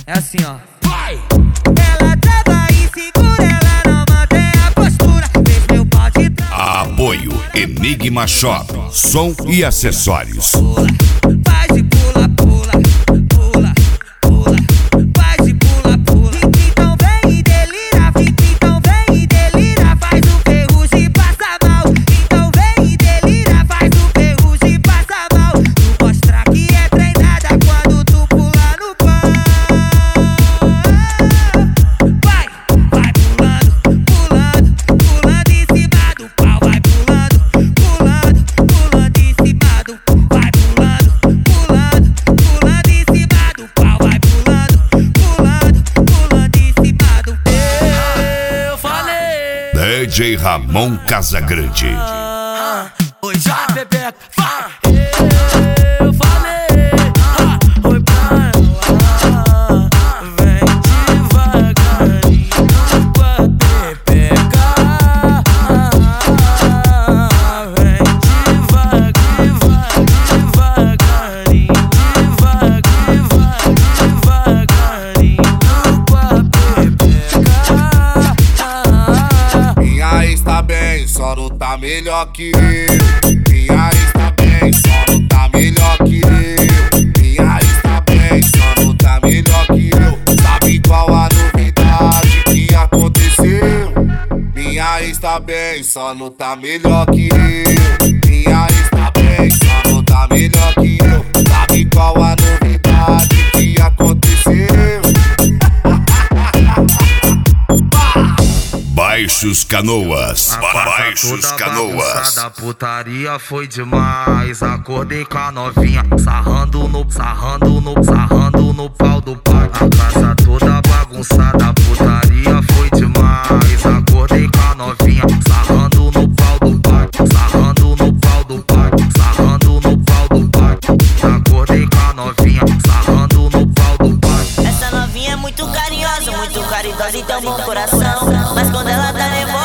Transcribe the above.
É assim, ó. Vai! Ela trava e segura, ela não mantém a postura. Fez meu pau de Apoio Enigma Shop, som e acessórios. pula. Faz de pula, pula, pula, pula. Faz de pula, pula. Então vem e delira, então vem e delira. Faz o ferrugem e passa mal. Então vem e delira, faz o ferrugem e passa mal. Tu mostra que é treinada quando tu pula no pau. Vai, vai pulando, pulando, pulando em cima do pau. Vai pulando, pulando, pulando em cima do pau. Vai pulando, pulando, pulando em cima do pau. Vai pulando, pulando, pulando em cima do pau. Eu falei! DJ Ramon Casagrande. Oi, já, Bebeca, vai! Eu falei! Oi, pra ela, vem devagarinho com a Bebeca. Vem devagarinho, devagarinho com a Bebeca. Minha ex tá bem, só não tá melhor que eu. Minha ex tá bem, só não tá melhor que eu. Minha ex tá bem, só não tá melhor que eu. Sabe qual a novidade que aconteceu? Minha ex tá bem, só não tá melhor que eu. Minha ex tá bem, só não tá melhor que eu. Sabe qual a novidade que aconteceu? Baixos Canoas. Baixos Canoas. Da putaria foi demais. Acordei com a novinha, sarrando no pau do pai. A casa toda bagunçada, a putaria foi demais. Acordei com a novinha, sarrando no pau do pai, sarrando no pau do pai, sarrando no pau do pai. Acordei com a novinha, sarrando no pau do pai. Essa novinha é muito carinhosa, muito caridosa e tem um bom coração. Mas quando ela tá nervosa,